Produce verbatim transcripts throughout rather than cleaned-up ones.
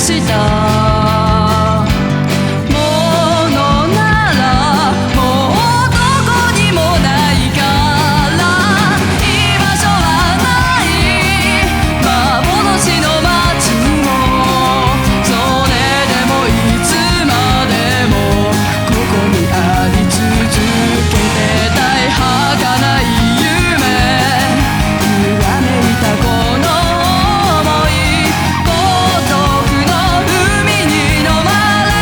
したものならもうどこにもないから居場所はない幻の街にもそれでもいつまでもここにあり続けてたい儚い夢揺らめいたこの想い孤独の海に飲まれ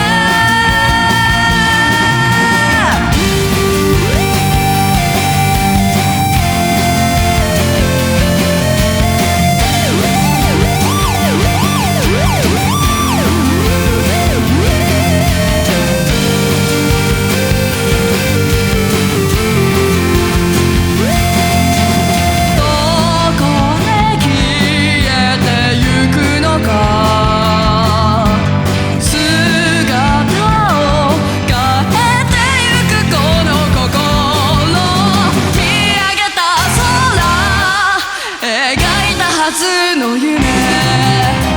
どこで消えてゆくのか姿を変えてゆくこの心見上げた空描いたはずの夢